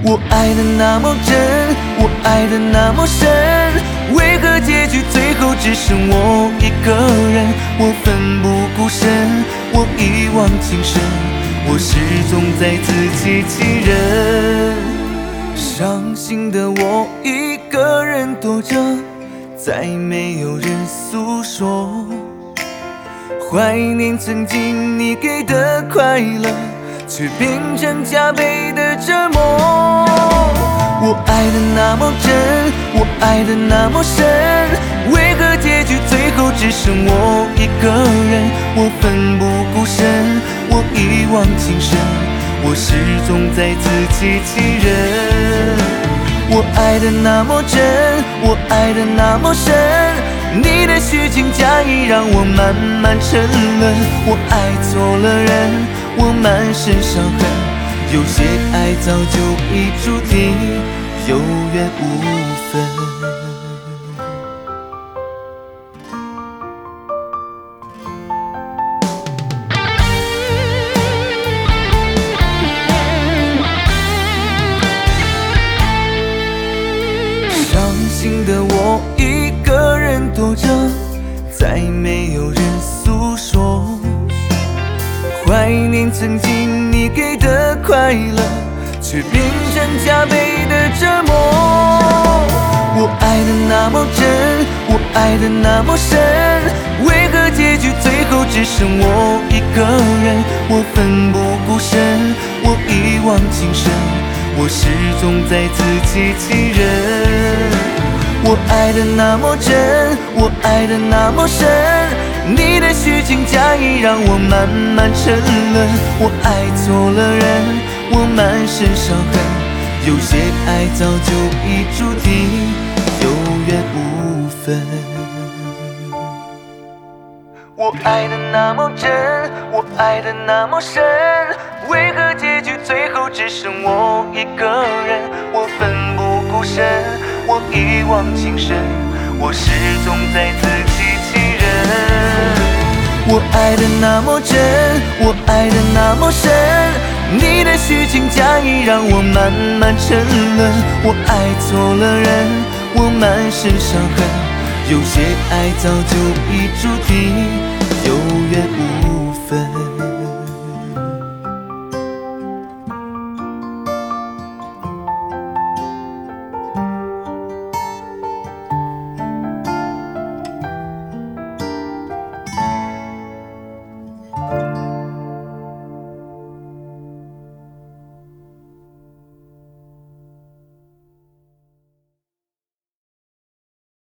我爱的那么真，我爱的那么深，为何结局最后只剩我一个人？我奋不顾身，我一往情深，我始终在自欺欺人。伤心的我一个人躲着，再没有人诉说，怀念曾经你给的快乐，却变成加倍的折磨。我爱的那么真，我爱的那么深，为何结局最后只剩我一个人？我奋不顾身，我一往情深，我始终在自欺欺人。我爱的那么真，我爱的那么深，你的虚情假意让我慢慢沉沦。我爱错了人，我满身伤痕，有些爱早就已注定有缘无分。伤心的我一个人躲着，再没有人诉说，怀念曾经你给的快乐，却变成加倍的折磨。我爱的那么真，我爱的那么深，为何结局最后只剩我一个人？我奋不顾身，我一往情深，我始终在自欺欺人。我爱的那么真，我爱的那么深，你的虚情假意让我慢慢沉沦。我爱错了人，我满身伤痕，有些爱早就已注定有缘无分。我爱的那么真，我爱的那么深，为何结局最后只剩我一个人？我奋不顾身，我一往情深，我始终在自欺欺人。我爱的那么真，我爱的那么深，你的虚情假意让我慢慢沉沦。我爱错了人，我满身伤痕，有些爱早就已注定有缘无分。